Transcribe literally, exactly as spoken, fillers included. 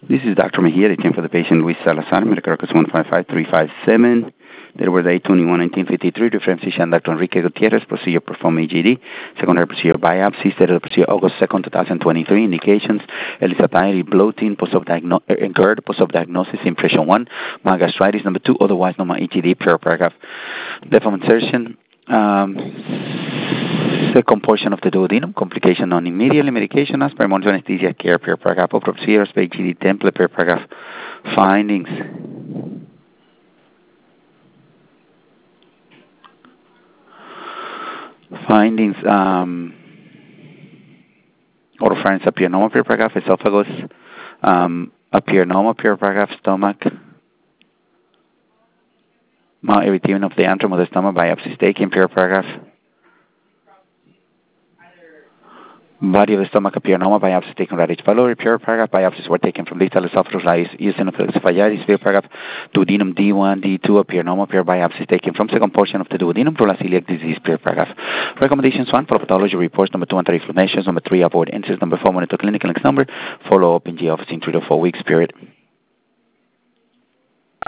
This is Doctor Mejia. They came for the patient Luis Salazar, medical records one five five three five seven. Date was eight twenty-one nineteen fifty-three. Reference physician Doctor Enrique Gutierrez. Procedure performed A G D. Secondary procedure biopsy. State of the procedure August second, twenty twenty-three. Indications: elisathiety, bloating, post-op diagno- uh, GERD, post-op diagnosis, impression one, mild gastritis. Number two, otherwise normal A G D, pure paragraph. Left insertion. Um, second portion of the duodenum, complication on immediately medication, as per monitor anesthesia care, per paragraph of procedures, G D template, per paragraph findings. Findings, um, oropharynx appear normal, per paragraph, esophagus um, appear normal, per paragraph, stomach, mild erythema of the antrum of the stomach, biopsy taken, per paragraph. Body of the stomach appear normal, biopsy taken right H. pylori, pure paragraph, biopsies were taken from distal esophagus, eosinophilitis, pure paragraph, duodenum D one, D two appear normal, pure biopsies taken from second portion of the duodenum, through celiac disease, pure paragraph. Recommendations: one, follow pathology reports; number two, anti-inflammations; number three, avoid incidents; number four, monitor clinical next number, follow up in the office in three to four weeks, period.